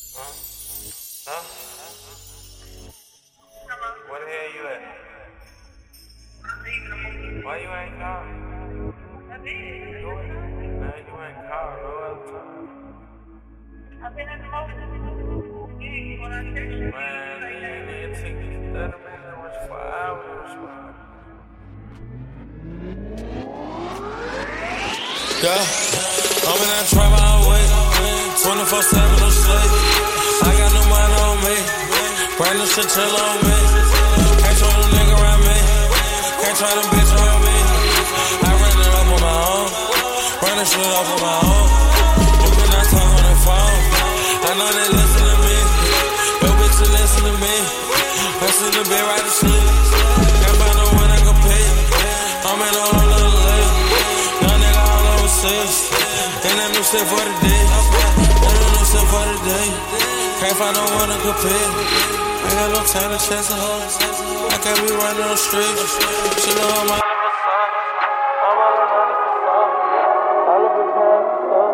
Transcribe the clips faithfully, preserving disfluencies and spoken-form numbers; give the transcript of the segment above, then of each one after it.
Huh? Huh? Where the hell you at? Why you ain't called? I did. You ain't, man, you ain't called no other time. I've been at the most. Yeah, when I text you, Man, it ain't take you thirty minutes, it was four hours to respond. Yeah, I'm in that trap all way, twenty-four seven no sleep. I got no money on me, brand new shit chill on me. Can't try them nigga around me, can't try them bitch around me. I ran it up on my own, run this shit up on my own. You cannot talk on the phone, I know they listen to me. Yo bitch, you listen to me, I see the bed right to sleep. Can't find no one I can pay, I'm in a whole little late. Young nigga all overseas, ain't that new shit for the day. Ain't that new shit for the day. Can't find no one to compare. I got no time to chase a hoe. I can't be running on the streets. She know I'm all over side. I'm all over the facade. I look at past the sun.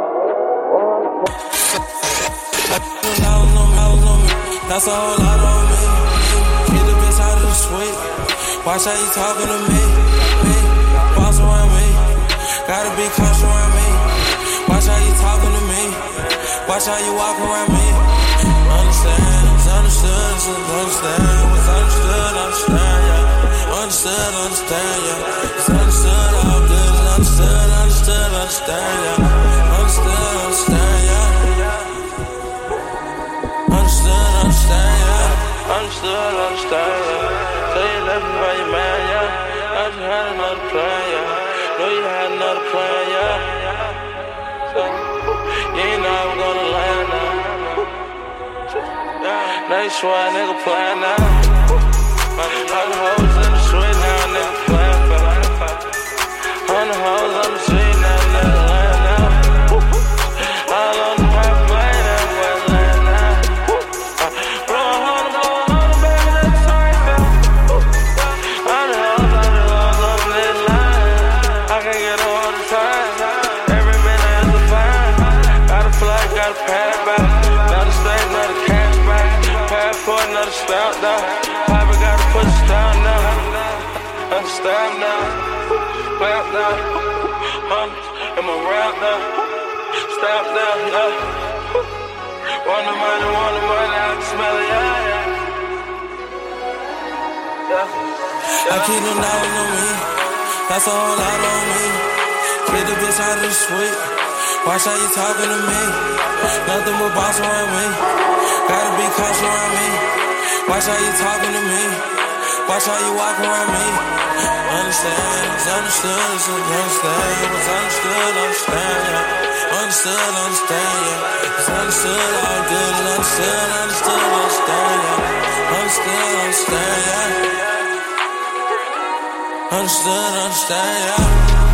I put dollars on me, dollars on me. That's a whole lot on me. Get the bitch out of the suite. Watch how you talking to me. Me, boss around me. Gotta be cautious around me. Watch how you talking to me. Watch how you walk around me. Understand, it's understood, it's understand. What's understood, understand, yeah. Understood, understand, yeah. It's understood, all good, it's understood, understood, understand, yeah. Understood, understand, yeah. Understood, understand, yeah. Understood, understand, yeah. So you left me by your man, yeah. I just had another plan, yeah. Know you had another plan, yeah. So, you ain't know I was gonna land now. Now you swear a nigga playing now. All the hoes in the street now, nigga playing back. All the hoes on the street now, nigga laying now. All on the pipe lane, that boy laying now. Blow a hundred, blow a hundred, baby, that's sorry, fam. All the hoes, all the hoes on this line. I can't get no all the time. Every minute is a fine. Got a flight, got a pad back. Another state, another cash back. Passport, another stamp now. Papa gotta put a stamp now. Another stamp now. Clamp now. Hundreds in my rap now. Stamp now, yeah. Want the money, want the money, I can smell it, yeah, yeah. Yeah. I keep them dollars on me. That's a whole lot on me. Get the bitch out of the suite. Watch how you talking to me. Nothing but boss around me. Gotta be cautious around me. Watch how you talking to me. Watch how you walk around me. Understand, it's understood, it's understand. What's understood, understand, yeah. Understood, understand, yeah. It's understood, all good, it's understood, understood, understand, yeah. Understood, understand, yeah. Understood, understand, yeah.